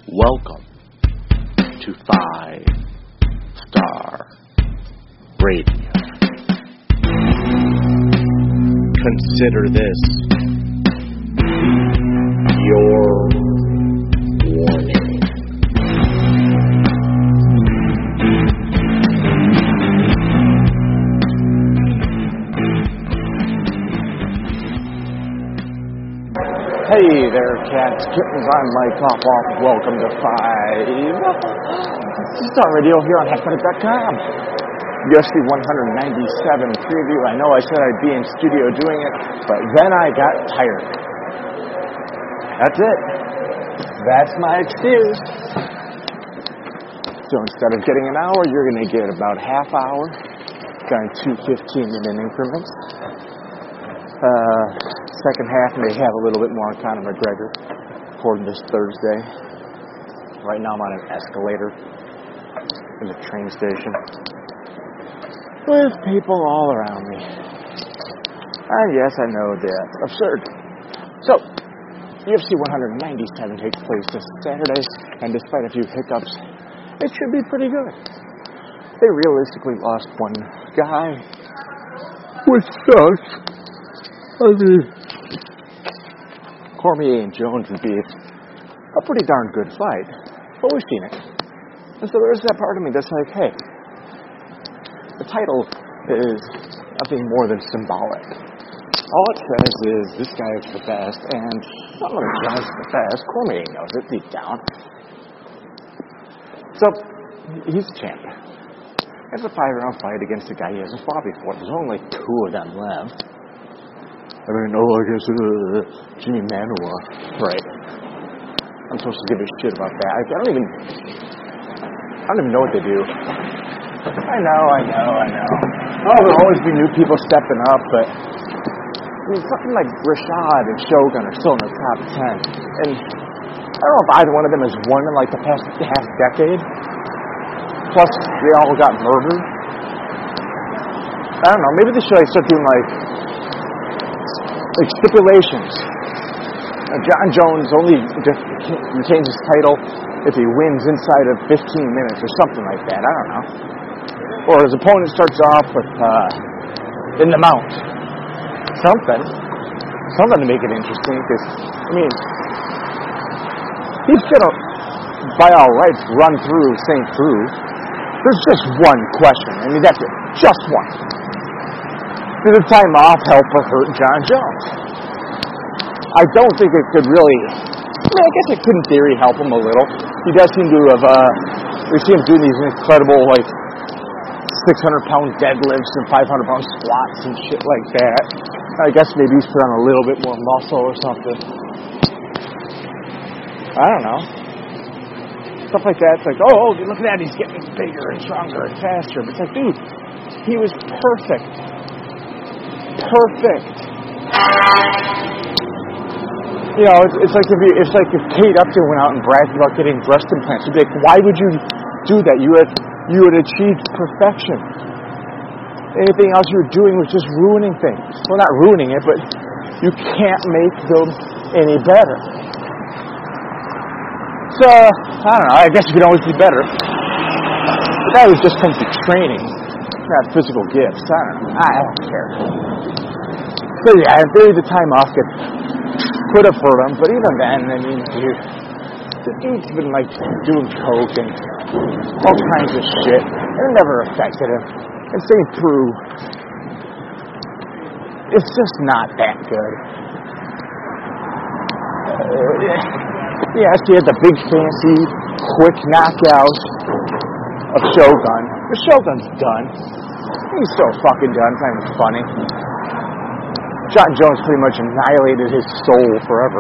Welcome to 5-Star Radio. Consider this your warning. Hey there, cats, kittens, I'm Mike Kopoff. Welcome to 5-Star Radio here on HackMedic.com. UFC 197 preview. I know I said I'd be in studio doing it, but then I got tired. That's it. That's my excuse. So instead of getting an hour, you're going to get about half hour, kind of 2 15-minute increments. Second half may have a little bit more on Conor McGregor, recording this Thursday. Right now I'm on an escalator in the train station with people all around me. And yes, I know that's absurd. So, UFC 197 takes place this Saturday, and despite a few hiccups, it should be pretty good. They realistically lost one guy, which sucks. I mean, Cormier and Jones would be a pretty darn good fight, but we've seen it. And so there's that part of me that's like, hey, the title is nothing more than symbolic. All it says is this guy is the best, and not only Jones is the best, Cormier knows it deep down. So, he's a champ. It's a 5-round fight against a guy he hasn't fought before. There's only 2 of them left. I mean, I guess Jimmy Manuwa. Right. I'm supposed to give a shit about that. I don't even know what they do. I know. Oh, there'll always be new people stepping up, but I mean, something like Rashad and Shogun are still in the top 10. And I don't know if either one of them has won in like the past half decade. Plus, they all got murdered. I don't know. Maybe they should start doing like stipulations. John Jones only retains his title if he wins inside of 15 minutes or something like that. I don't know. Or his opponent starts off with in the mount. Something to make it interesting. Because I mean, he's gonna, by all rights, run through St. Preux. There's just one question. I mean, that's it. Just one. Did the time off help or hurt John Jones? I don't think it could really. I mean, I guess it could in theory help him a little. He does seem to have, we see him doing these incredible, like, 600-pound deadlifts and 500-pound squats and shit like that. I guess maybe he's put on a little bit more muscle or something. I don't know. Stuff like that. It's like, oh, look at that. He's getting bigger and stronger and faster. But it's like, dude, he was perfect. You know, it's like if Kate Upton went out and bragged about getting breast implants. You'd be like, why would you do that? You had achieved perfection. Anything else you were doing was just ruining things. Well, not ruining it, but you can't make them any better. So, I don't know. I guess you can always be better. But that was just comes to training, not physical gifts. I don't care. So yeah, in theory, the time off could have hurt him, but even then, I mean, dude, the dude's been like doing coke and all kinds of shit, and it never affected him. And St. Preux, it's just not that good. Yes, he had the big fancy, quick knockout of Shogun. The Shogun's done. He's still fucking done. It's not even funny. John Jones pretty much annihilated his soul forever.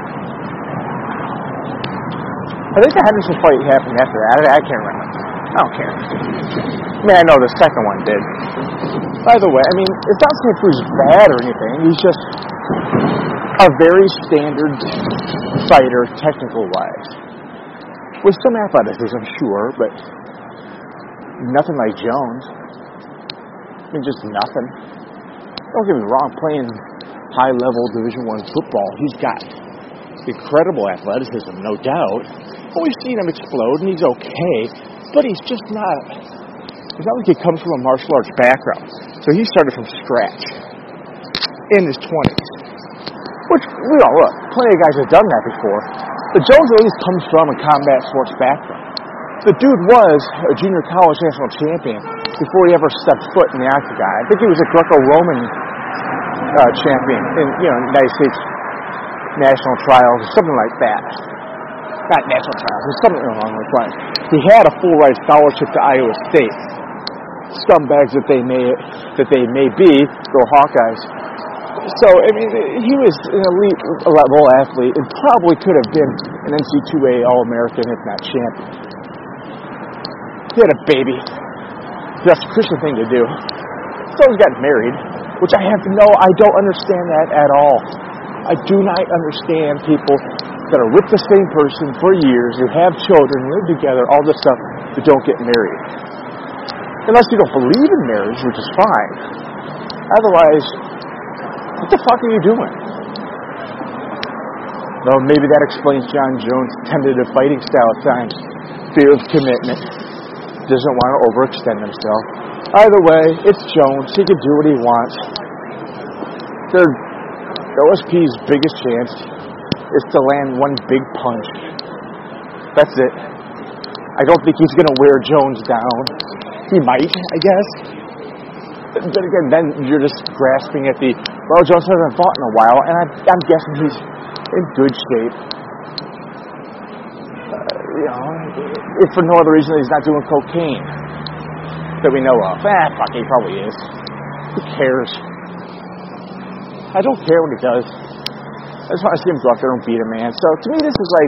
I think the Henderson fight happened after that. I can't remember. I don't care. I mean, I know the second one did. By the way, I mean, it's not saying Preux's bad or anything. He's just a very standard fighter, technical-wise. With some athleticism, sure, but nothing like Jones. I mean, just nothing. Don't get me wrong, playing high-level Division I football, he's got incredible athleticism, no doubt. But we've seen him explode, and he's okay. But he's just not. It's not like he comes from a martial arts background. So he started from scratch in his 20s. Which, we all look, plenty of guys have done that before. But Jones at least comes from a combat sports background. The dude was a junior college national champion before he ever stepped foot in the octagon. I think he was a Greco-Roman champion in United States national trials or something like that. Not national trials, but something along those lines. He had a full ride scholarship to Iowa State. Scumbags that they may be, go Hawkeyes. So, I mean, he was an elite level athlete and probably could have been an NCAA All-American, if not champion. He had a baby. That's a Christian thing to do. So he got married, which I don't understand that at all. I do not understand people that are with the same person for years, who have children, live together, all this stuff, that don't get married. Unless you don't believe in marriage, which is fine. Otherwise, what the fuck are you doing? Well, maybe that explains John Jones' tentative fighting style at times. Fear of commitment. Doesn't want to overextend himself. Either way, it's Jones. He can do what he wants. OSP's biggest chance is to land one big punch. That's it. I don't think he's going to wear Jones down. He might, I guess. But again, then you're just grasping at Jones hasn't fought in a while, and I'm guessing he's in good shape. If for no other reason he's not doing cocaine that we know of. Fuck, he probably is. Who cares? I don't care what he does. I just want to see him go out there and beat a man. So to me, this is like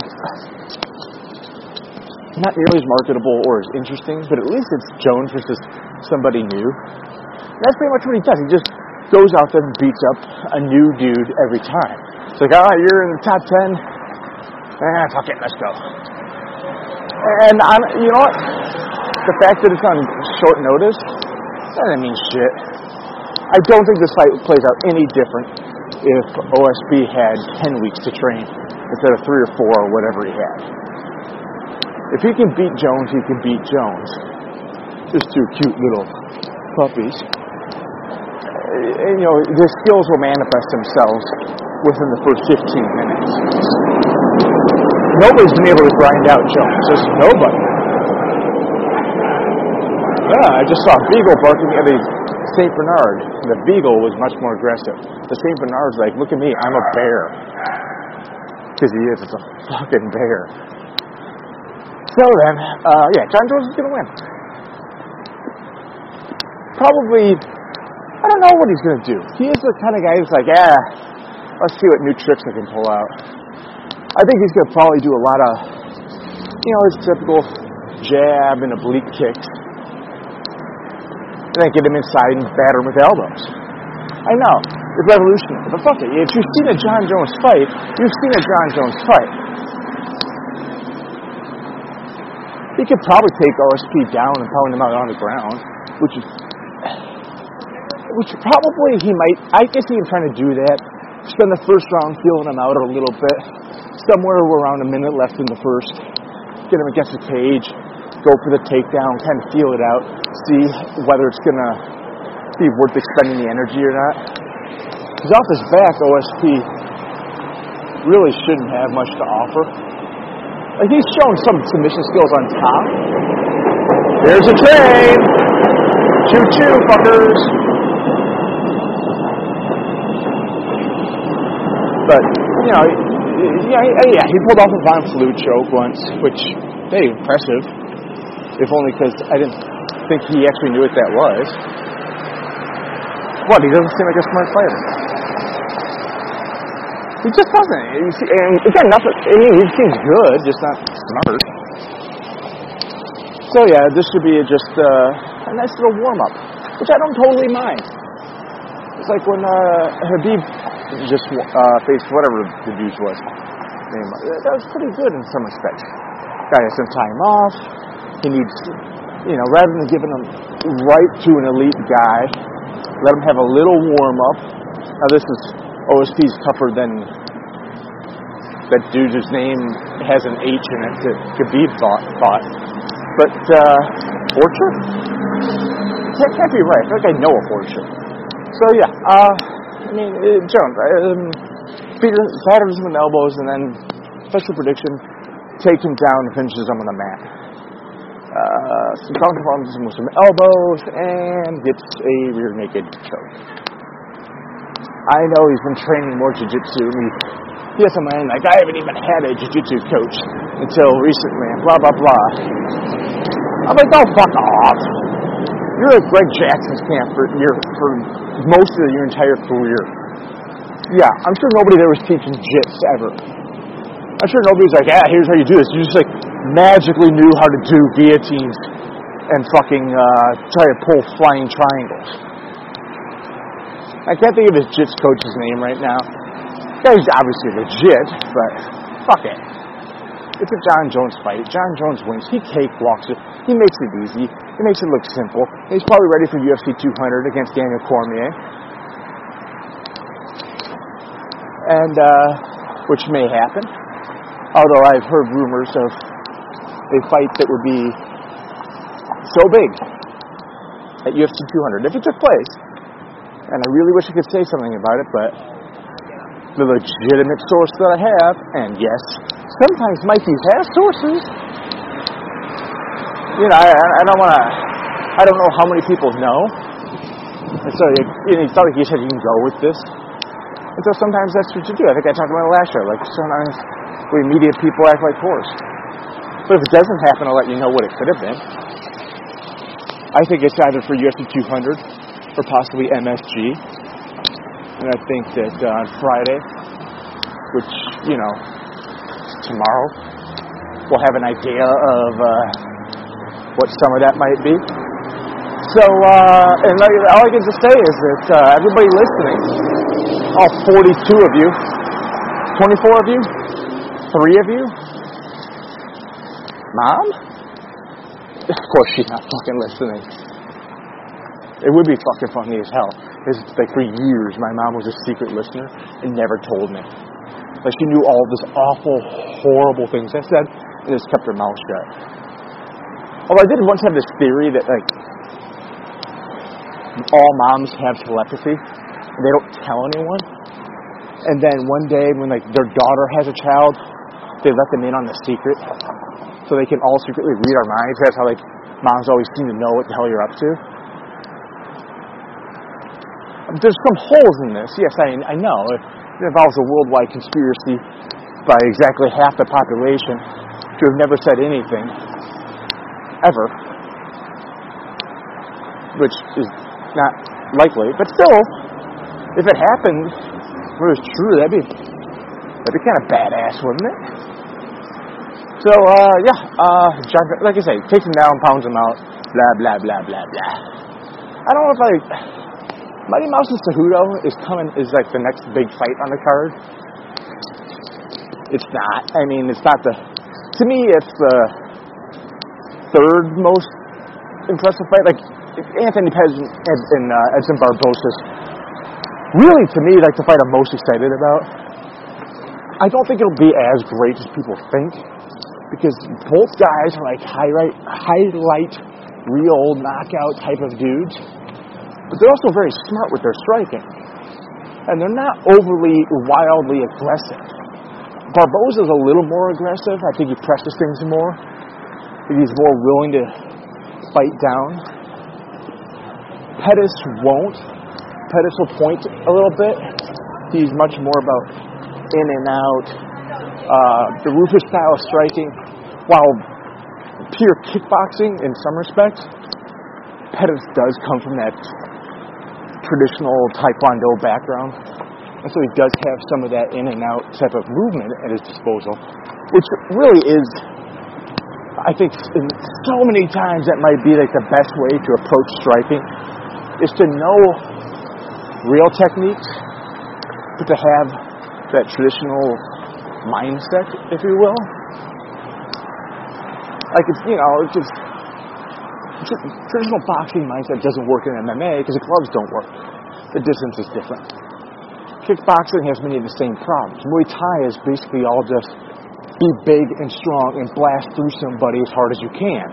not nearly as marketable or as interesting, but at least it's Jones versus somebody new. And that's pretty much what he does. He just goes out there and beats up a new dude every time. It's like, you're in the top 10? Fuck it, let's go. And you know what? The fact that it's on short notice, that doesn't mean shit. I don't think this fight plays out any different if OSP had 10 weeks to train instead of 3 or 4 or whatever he had. If he can beat Jones, he can beat Jones. Just 2 cute little puppies. The skills will manifest themselves within the first 15 minutes. Nobody's been able to grind out Jones. Just nobody. I just saw a beagle barking at a St. Bernard. The beagle was much more aggressive. The St. Bernard's like, look at me, I'm a bear. Because he is. It's a fucking bear. So then, John Jones is going to win. Probably, I don't know what he's going to do. He is the kind of guy that's like, let's see what new tricks I can pull out. I think he's going to probably do a lot of, his typical jab and oblique kicks. And then get him inside and batter him with elbows. I know, it's revolutionary, but fuck it. If you've seen a John Jones fight, you've seen a John Jones fight. He could probably take OSP down and pound him out on the ground, which probably he might. I can see him trying to do that. Spend the first round feeling him out a little bit. Somewhere around a minute left in the first. Get him against the cage. Go for the takedown. Kind of feel it out. See whether it's going to be worth expending the energy or not. Because off his back, OSP really shouldn't have much to offer. Like, he's shown some submission skills on top. There's a train! Choo-choo, fuckers! But, he pulled off a Von Flue choke once, which, hey, impressive. If only because I didn't think he actually knew what that was. What, he doesn't seem like a smart fighter. He just doesn't. And again, he seems good, just not smart. So this should be just a nice little warm-up, which I don't totally mind. It's like when Habib just faced whatever the dude was. That was pretty good in some respects. Guy has some time off. He needs, rather than giving him right to an elite guy, let him have a little warm-up. Now this is OSP's tougher than that dude's name has an H in it that Khabib fought. But, Fortune? That can't be right. I feel like I know a Fortune. So, yeah, Jones, Peter batters him with elbows, and then, special prediction, takes him down and finishes him on the mat. Some counter problems with some elbows, and gets a rear naked choke. I know he's been training more jiu-jitsu, and he has a mind like, I haven't even had a jiu-jitsu coach until recently, and blah, blah, blah. I'm like, oh, fuck off. You're at Greg Jackson's camp for most of your entire career. Yeah, I'm sure nobody there was teaching jits ever. I'm sure nobody's like, here's how you do this. You just, magically knew how to do guillotines and fucking try to pull flying triangles. I can't think of his jits coach's name right now. The guy's obviously legit, but fuck it. It's a John Jones fight. John Jones wins. He cakewalks it. He makes it easy. He makes it look simple. He's probably ready for UFC 200 against Daniel Cormier. And, which may happen. Although I've heard rumors of a fight that would be so big at UFC 200 if it took place. And I really wish I could say something about it, but the legitimate source that I have, and yes, sometimes Mikey's has sources. I don't want to, I don't know how many people know. And so it's not like you said you can go with this. And so sometimes that's what you do. I think I talked about it last show. Like sometimes we media people act like whores. But if it doesn't happen, I'll let you know what it could have been. I think it's either for UFC 200 or possibly MSG. And I think that on Friday, which, tomorrow, we'll have an idea of what some of that might be. So, and all I can just say is that everybody listening, all 42 of you, 24 of you, 3 of you, Mom? Of course she's not fucking listening. It would be fucking funny as hell. It's like for years, my mom was a secret listener and never told me. Like she knew all this awful, horrible things I said and just kept her mouth shut. Although I did once have this theory that like all moms have telepathy and they don't tell anyone. And then one day when like their daughter has a child, they let them in on the secret. So they can all secretly read our minds. That's how, like, moms always seem to know what the hell you're up to. There's some holes in this. Yes, I know. It involves a worldwide conspiracy by exactly half the population to have never said anything. Ever. Which is not likely. But still, if it happened, if it was true, that'd be kind of badass, wouldn't it? So, John, like I say, takes him down, pounds him out, blah, blah, blah, blah, blah. I don't know if Mighty Mouse and Cejudo is like the next big fight on the card. It's not. I mean, it's not to me, it's the third most impressive fight. Like, Anthony Pettis and Edson Barboza's really, to me, like the fight I'm most excited about. I don't think it'll be as great as people think. Because both guys are like highlight real knockout type of dudes. But they're also very smart with their striking. And they're not overly wildly aggressive. Barboza's a little more aggressive. I think he presses things more. I think he's more willing to fight down. Pettis won't. Pettis will point a little bit. He's much more about in and out. The Rufus style of striking, while pure kickboxing in some respects, Pettis does come from that traditional Taekwondo background. And so he does have some of that in and out type of movement at his disposal, which really is, I think, in so many times that might be like the best way to approach striking, is to know real techniques, but to have that traditional mindset, if you will. Like it's just traditional boxing mindset doesn't work in MMA because the gloves don't work. The distance is different. Kickboxing has many of the same problems. Muay Thai is basically all just be big and strong and blast through somebody as hard as you can.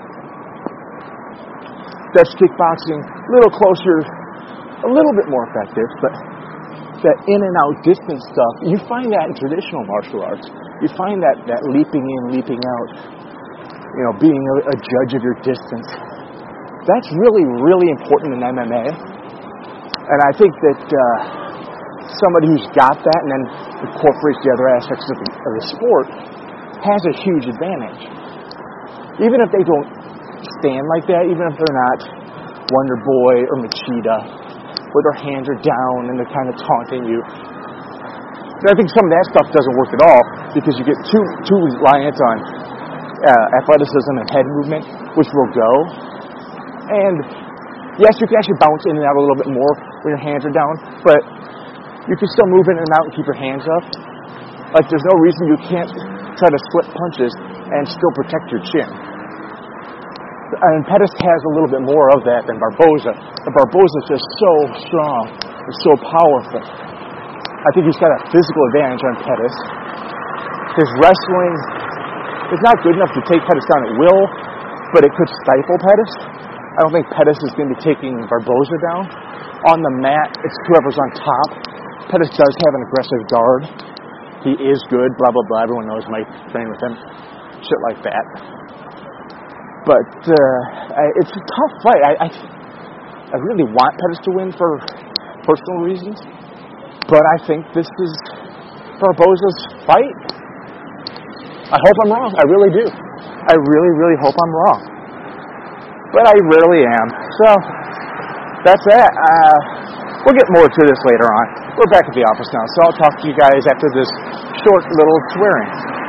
That's kickboxing, a little closer, a little bit more effective, but that in and out distance stuff, you find that in traditional martial arts. You find that leaping in, leaping out, being a judge of your distance. That's really, really important in MMA. And I think that somebody who's got that and then incorporates the other aspects of the sport has a huge advantage. Even if they don't stand like that, even if they're not Wonder Boy or Machida, where their hands are down and they're kind of taunting you. And I think some of that stuff doesn't work at all because you get too reliant on athleticism and head movement, which will go. And yes, you can actually bounce in and out a little bit more when your hands are down, but you can still move in and out and keep your hands up. Like there's no reason you can't try to slip punches and still protect your chin. And Pettis has a little bit more of that than Barboza. And Barboza is just so strong and so powerful. I think he's got a physical advantage on Pettis. His wrestling is not good enough to take Pettis down at will, but it could stifle Pettis. I don't think Pettis is going to be taking Barboza down. On the mat, it's whoever's on top. Pettis does have an aggressive guard. He is good, blah, blah, blah. Everyone knows Mike trained with him. Shit like that. But it's a tough fight. I really want Pettis to win for personal reasons. But I think this is Barboza's fight. I hope I'm wrong. I really do. I really, really hope I'm wrong. But I rarely am. So, that's that. We'll get more to this later on. We're back at the office now, so I'll talk to you guys after this short little swearing.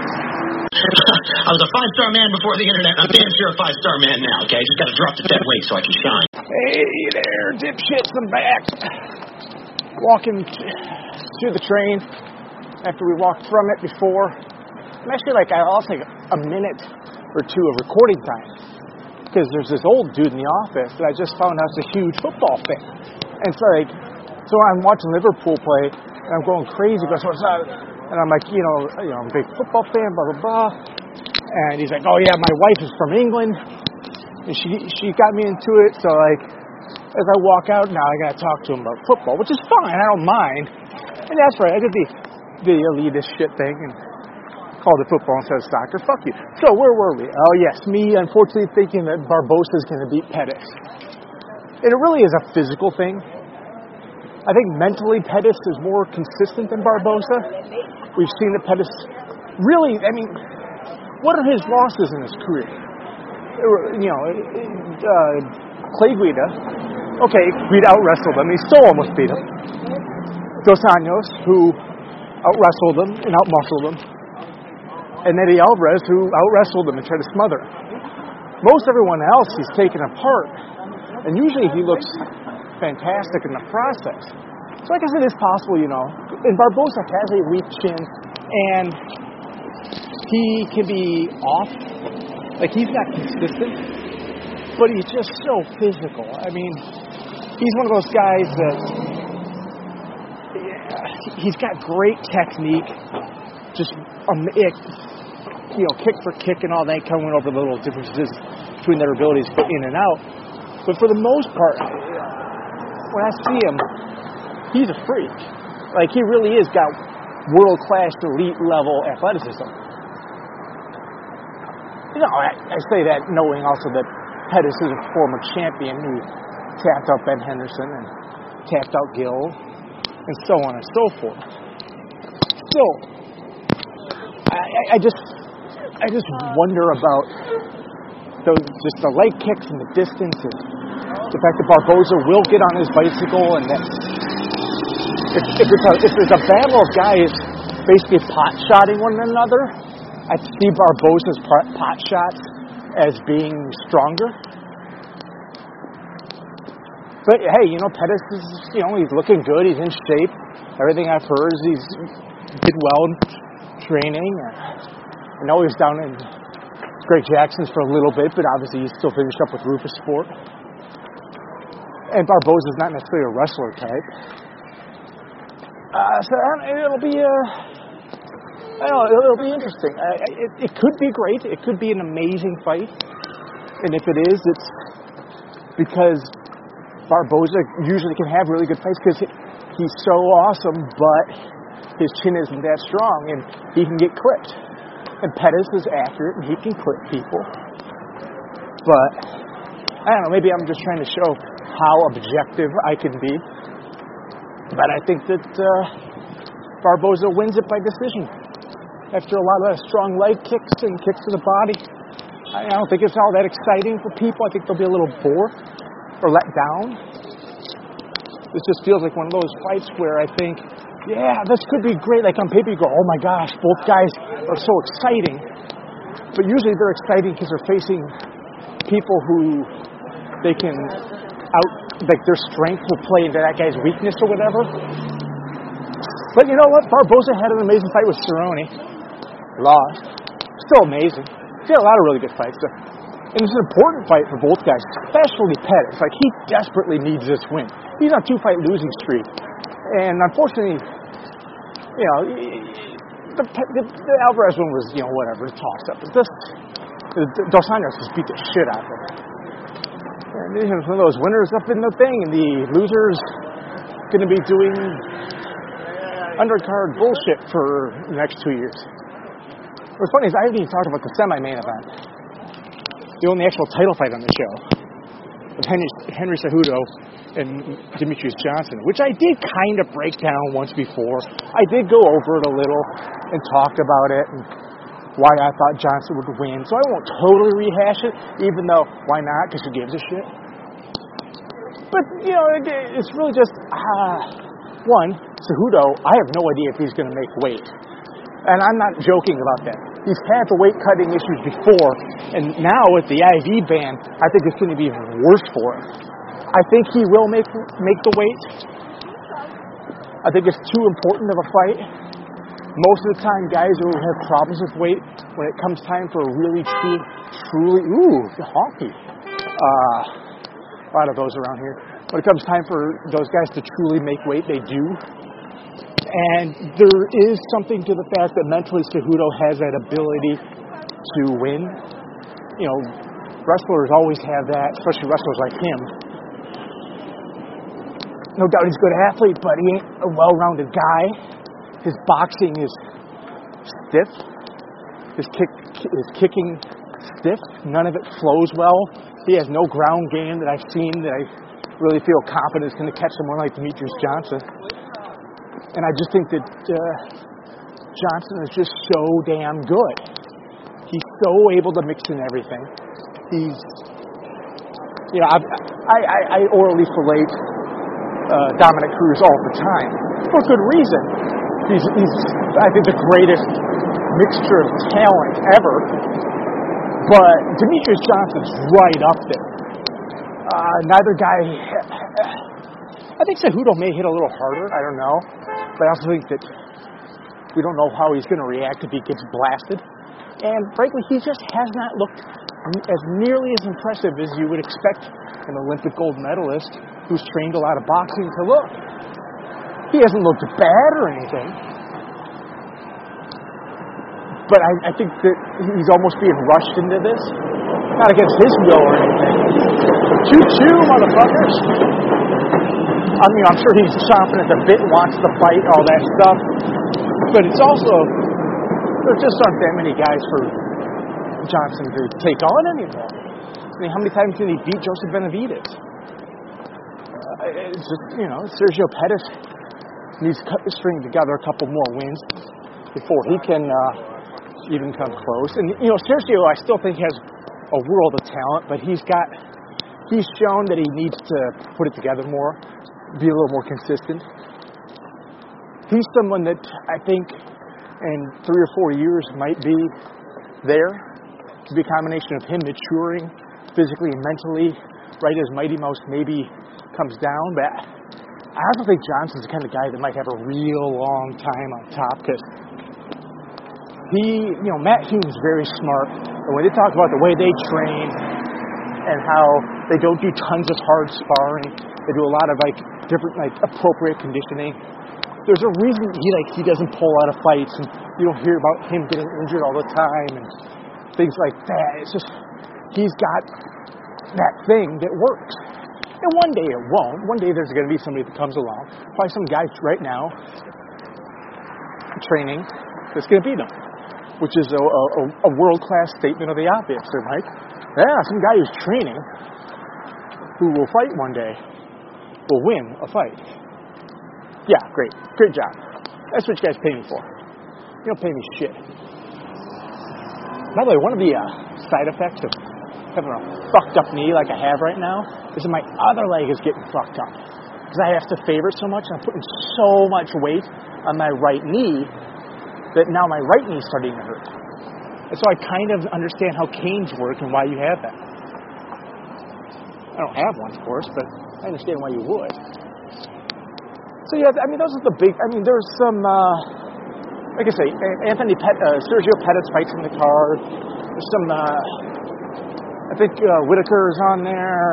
I was a 5-star man before the internet. I'm damn sure a 5-star man now, okay? Just gotta drop the dead weight so I can shine. Hey there, dipshits, I'm back. Walking to the train after we walked from it before. I'm actually I'll take a minute or two of recording time because there's this old dude in the office that I just found out is a huge football fan. And so I'm watching Liverpool play and I'm going crazy because and I'm like, I'm a big football fan, blah, blah, blah. And he's like, oh, yeah, my wife is from England. And she got me into it. So, as I walk out now, I got to talk to him about football, which is fine. I don't mind. And that's right. I did the elitist shit thing and called it football instead of soccer. Fuck you. So, where were we? Oh, yes, me, unfortunately, thinking that Barboza's going to beat Pettis. And it really is a physical thing. I think mentally Pettis is more consistent than Barboza. We've seen that Pettis really, what are his losses in his career? Clay Guida, okay, Guida out-wrestled him. He still almost beat him. Dos Anjos, who out-wrestled him and out-muscled him. And Eddie Alvarez, who out-wrestled him and tried to smother him. Most everyone else he's taken apart. And usually he looks fantastic in the process. So like I said, it's possible, and Barboza has a weak chin, and he can be off. He's not consistent, but he's just so physical. He's one of those guys that, he's got great technique, just, kick for kick and all that, coming over the little differences between their abilities to go in and out. But for the most part, when I see him, he's a freak. He really is got world-class, elite-level athleticism. I say that knowing also that Pettis is a former champion who tapped out Ben Henderson and tapped out Gill and so on and so forth. Still, I just wonder about the leg kicks and the distance and the fact that Barboza will get on his bicycle, and that if there's a battle of guys basically pot-shotting one another, I see Barboza's pot shots as being stronger. But hey, Pettis is, he's looking good, he's in shape. Everything I've heard is he's did well in training. I know he was down in Greg Jackson's for a little bit, but obviously he's still finished up with Rufus Sport. And Barboza's not necessarily a wrestler type. It'll be it'll be interesting. It could be great. It could be an amazing fight. And if it is, it's because Barboza usually can have really good fights because he's so awesome, but his chin isn't that strong, and he can get clipped. And Pettis is accurate, and he can clip people. But, I don't know, maybe I'm just trying to show how objective I can be. But I think that Barboza wins it by decision. After a lot of strong leg kicks and kicks to the body, I don't think it's all that exciting for people. I think they'll be a little bored or let down. This just feels like one of those fights where I think, yeah, this could be great. Like on paper, you go, oh my gosh, both guys are so exciting. But usually they're exciting because they're facing people who they can like their strength will play into that guy's weakness or whatever. But you know what? Barboza had an amazing fight with Cerrone. Lost. Still amazing. He had a lot of really good fights. And it's an important fight for both guys, especially Pettis. Like, he desperately needs this win. He's on a 2-fight losing streak. And unfortunately, you know, the Alvarez one was, you know, whatever, tossed up. But this, Dos Anjos just beat the shit out of him. And this is one of those winners up in the thing, and the loser's going to be doing undercard bullshit for the next 2 years. What's funny is I haven't even talked about the semi-main event. The only actual title fight on the show. Of Henry Cejudo and Demetrius Johnson, which I did kind of break down once before. I did go over it a little and talk about it and why I thought Johnson would win. So I won't totally rehash it, even though, why not? Because who gives a shit? But, you know, it's really just, one, Cejudo, I have no idea if he's going to make weight. And I'm not joking about that. He's had the weight-cutting issues before, and now with the IV ban, I think it's going to be even worse for him. I think he will make the weight. I think it's too important of a fight. Most of the time, guys who have problems with weight, when it comes time for a really, truly, honky. A lot of those around here. When it comes time for those guys to truly make weight, they do. And there is something to the fact that mentally Cejudo has that ability to win. You know, wrestlers always have that, especially wrestlers like him. No doubt he's a good athlete, but he ain't a well-rounded guy. His boxing is stiff. His kicking stiff. None of it flows well. He has no ground game that I've seen that I really feel confident is going to catch someone like Demetrius Johnson. And I just think that Johnson is just so damn good. He's so able to mix in everything. He's, you know, I orally fillet Dominic Cruz all the time for good reason. He's I think the greatest mixture of talent ever. But Demetrius Johnson's right up there. Neither guy. I think Cejudo may hit a little harder. I don't know. But I also think that we don't know how he's going to react if he gets blasted. And frankly, he just has not looked as nearly as impressive as you would expect an Olympic gold medalist who's trained a lot of boxing to look. He hasn't looked bad or anything. But I think that he's almost being rushed into this. Not against his will or anything. Choo-choo, motherfuckers. I mean, I'm sure he's chomping at the bit, wants to fight, all that stuff. But it's also, there just aren't that many guys for Johnson to take on anymore. I mean, how many times can he beat Joseph Benavidez? It's just, you know, Sergio Pettis needs to string together a couple more wins before he can even come close. And, you know, Sergio, I still think has a world of talent, but he's shown that he needs to put it together more. Be a little more consistent. He's someone that I think in 3 or 4 years might be there. To be a combination of him maturing physically and mentally, right as Mighty Mouse maybe comes down. But I also think Johnson's the kind of guy that might have a real long time on top because Matt Hume's very smart. And when they talk about the way they train and how they don't do tons of hard sparring, they do a lot of different appropriate conditioning. There's a reason he doesn't pull out of fights, and you don't hear about him getting injured all the time and things like that. It's just he's got that thing that works. And one day it won't. One day there's going to be somebody that comes along, probably some guy right now training that's going to beat him, which is a world-class statement of the obvious, Mike. Yeah, some guy who's training who will fight one day will win a fight. Yeah, great job. That's what you guys pay me for. You don't pay me shit. By the way, one of the side effects of having a fucked up knee like I have right now is that my other leg is getting fucked up. Because I have to favor so much, and I'm putting so much weight on my right knee that now my right knee is starting to hurt. And so I kind of understand how canes work and why you have that. I don't have one, of course, but I understand why you would. So yeah, I mean, those are the big, I mean, there's some, like I say, Sergio Pettis fights in the card. There's some, I think Whitaker's on there.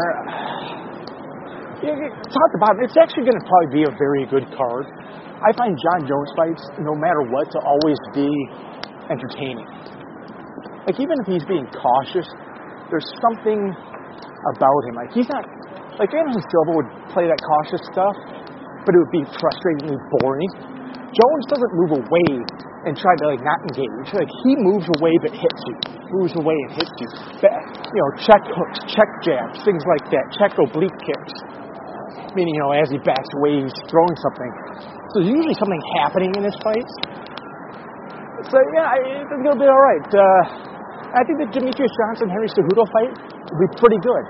Top to bottom, it's actually going to probably be a very good card. I find John Jones fights, no matter what, to always be entertaining. Like, even if he's being cautious, there's something about him. Like, he's not, like Anderson Silva would play that cautious stuff, but it would be frustratingly boring. Jones doesn't move away and try to, like, not engage. Like, he moves away but hits you. Moves away and hits you. Check hooks, check jabs, things like that. Check oblique kicks. Meaning, as he backs away, he's throwing something. So there's usually something happening in his fights. So, yeah, I think it'll be all right. I think the Demetrius Johnson-Henry Cejudo fight will be pretty good.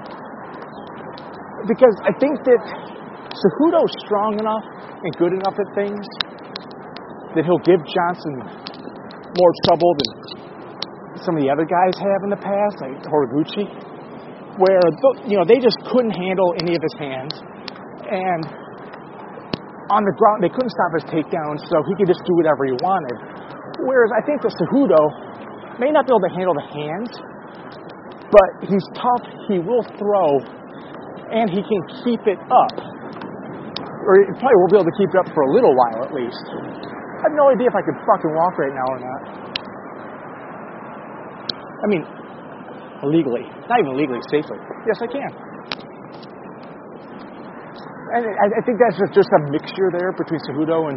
Because I think that Cejudo's strong enough and good enough at things that he'll give Johnson more trouble than some of the other guys have in the past, like Horiguchi, where, they just couldn't handle any of his hands. And on the ground, they couldn't stop his takedowns, so he could just do whatever he wanted. Whereas I think that Cejudo may not be able to handle the hands, but he's tough, he will throw, and he can keep it up. Or he probably won't be able to keep it up for a little while, at least. I have no idea if I could fucking walk right now or not. I mean, illegally. Not even legally, safely. Yes, I can. And I think that's just a mixture there between Cejudo and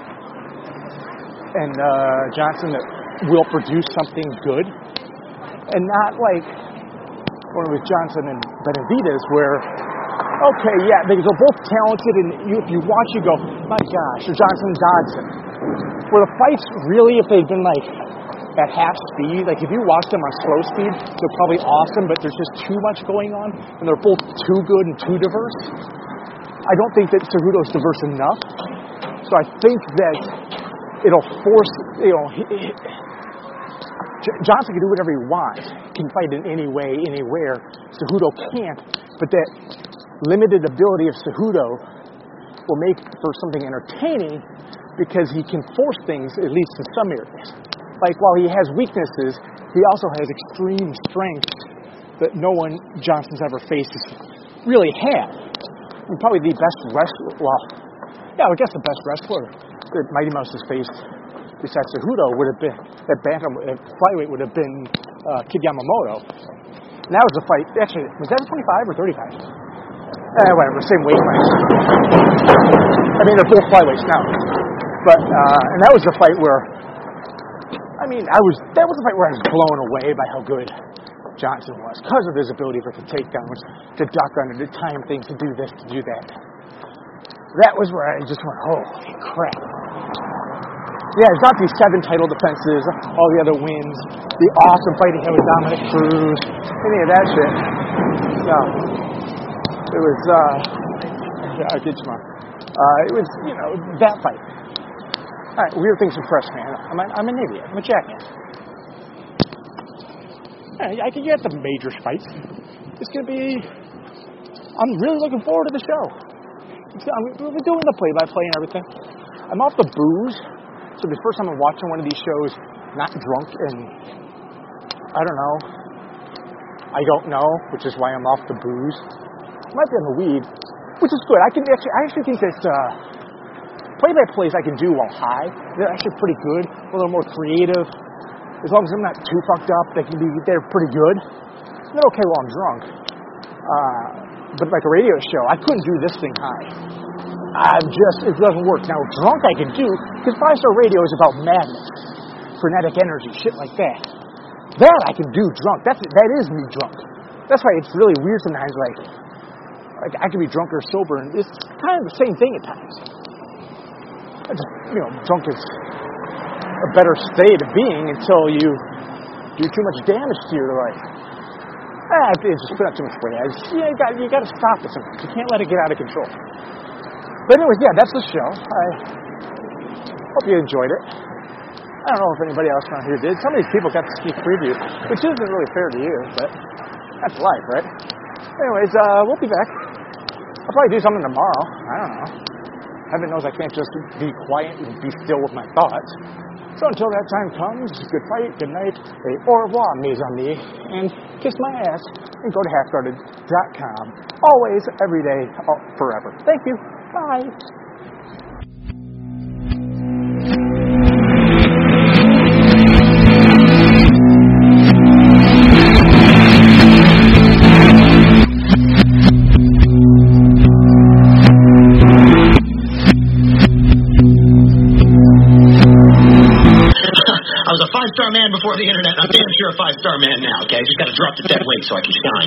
Johnson that will produce something good. And not like when it was Johnson and Benavidez where, okay, yeah, they're both talented, and if you watch, you go, my gosh, or Johnson and Dodson. Where the fights really, if they've been like at half speed, like if you watch them on slow speed, they're probably awesome, but there's just too much going on, and they're both too good and too diverse. I don't think that Cejudo's diverse enough, so I think that it'll force, Johnson can do whatever he wants, can fight in any way, anywhere. Cejudo can't, but that limited ability of Cejudo will make for something entertaining because he can force things, at least in some areas. Like, while he has weaknesses, he also has extreme strengths that no one Johnson's ever faced really had. And probably the best wrestler, I guess the best wrestler that Mighty Mouse has faced besides Cejudo would have been, at bantam, at flyweight would have been Kid Yamamoto. And that was a fight, actually, was that 25 or 35? Whatever, same weight class. I mean, they're both flyweights now. But, and that was a fight where, that was a fight where I was blown away by how good Johnson was, because of his ability for the takedowns, to duck under, to time things, to do this, to do that. That was where I just went, holy crap. Yeah, he's got these 7 title defenses, all the other wins, the awesome fight he had with Dominic Cruz, any of that shit. No. It was, I'll get you more. It was, that fight. All right, weird things from Press, man. I'm an idiot. I'm a jackass. I can get the major fights. It's going to be... I'm really looking forward to the show. We're doing the play-by-play and everything. I'm off the booze, so the first time I'm watching one of these shows not drunk and... I don't know, which is why I'm off the booze. I might be on the weed, which is good. I actually think that play-by-plays I can do while high. They're actually pretty good, a little more creative. As long as I'm not too fucked up, they're pretty good. They're okay while I'm drunk. But like a radio show, I couldn't do this thing high. It doesn't work. Now, drunk I can do, because 5-star radio is about madness, frenetic energy, shit like that. That I can do drunk. That is me drunk. That's why it's really weird sometimes, like I can be drunk or sober, and it's kind of the same thing at times. Drunk is a better state of being until you do too much damage to your life. It's just put out too much weight. You got to stop it sometimes. You can't let it get out of control. But anyways, yeah, that's the show. I hope you enjoyed it. I don't know if anybody else around here did. Some of these people got the sneak preview, which isn't really fair to you, but that's life, right? Anyways, we'll be back. I'll probably do something tomorrow. I don't know. Heaven knows I can't just be quiet and be still with my thoughts. So until that time comes, good fight, good night, au revoir, mes amis, and kiss my ass, and go to halfguarded.com. Always, every day, forever. Thank you. Bye. I was a 5-star man before the internet. I'm damn sure a 5-star man now, okay? Just gotta drop the dead weight so I can shine.